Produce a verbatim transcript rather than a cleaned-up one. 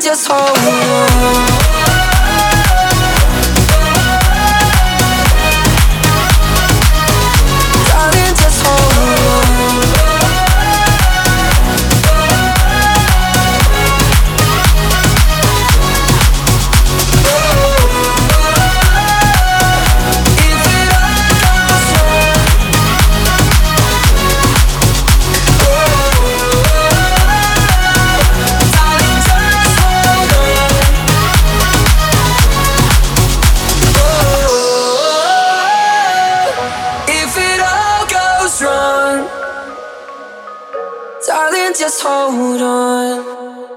just hold on. Darling, just hold on. If it all goes wrong, darling, just hold on. If it all goes wrong, darling, just hold on.